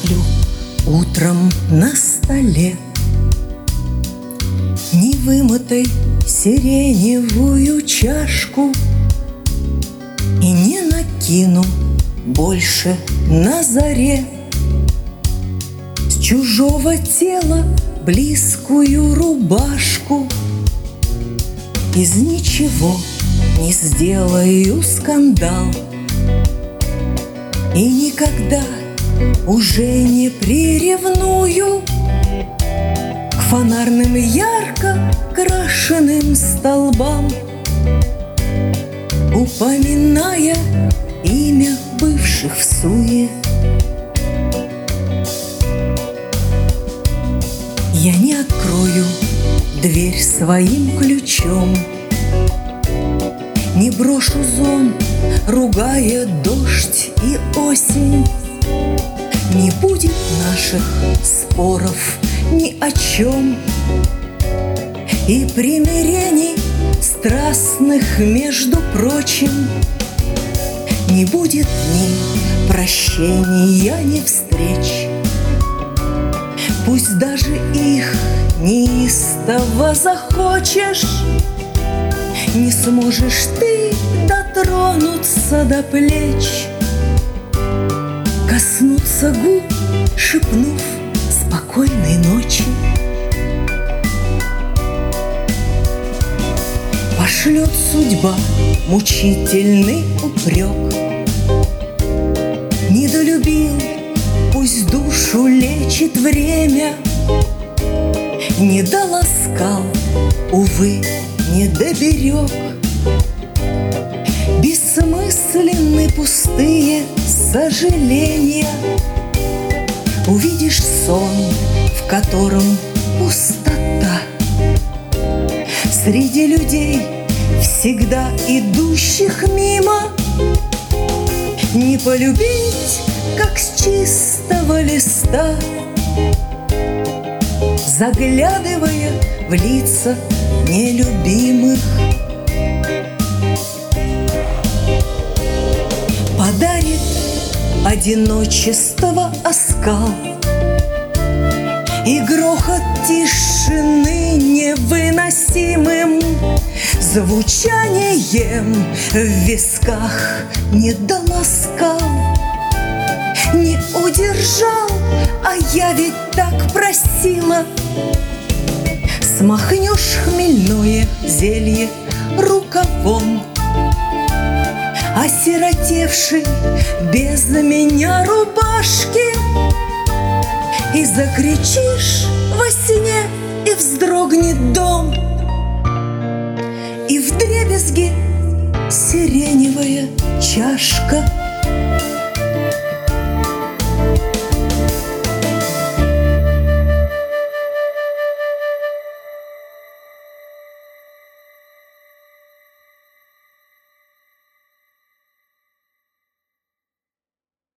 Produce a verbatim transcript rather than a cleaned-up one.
оставлю утром на столе невымытой сиреневую чашку и не накину больше на заре с чужого тела близкую рубашку. Из ничего не сделаю скандал и никогда уже не приревную к фонарным ярко крашеным столбам, упоминая имя бывших в суе. Я не открою дверь своим ключом, не брошу зонт, ругая дождь и осень. Не будет наших споров ни о чем и примирений страстных, между прочим. Не будет ни прощения, ни встреч. Пусть даже их неистово захочешь, не сможешь ты дотронуться до плеч, коснуться губ, шепнув спокойной ночи. Пошлет судьба мучительный упрек: недолюбил, пусть душу лечит время. Не доласкал, увы, не доберег. Бессмысленны пустые сожаления. Увидишь сон, в котором пустота. Среди людей, всегда идущих мимо, не полюбить, как с чистого листа, заглядывая в лица нелюбимых. Подарит одиночество оскал и грохот тишины невыносимым звучанием в висках не доласкал, не удержал, а я ведь так просила. Смахнешь хмельное зелье рукавом, осиротевший без меня рубашки, и закричишь во сне, и вздрогнет дом, и вдребезги сиреневая чашка.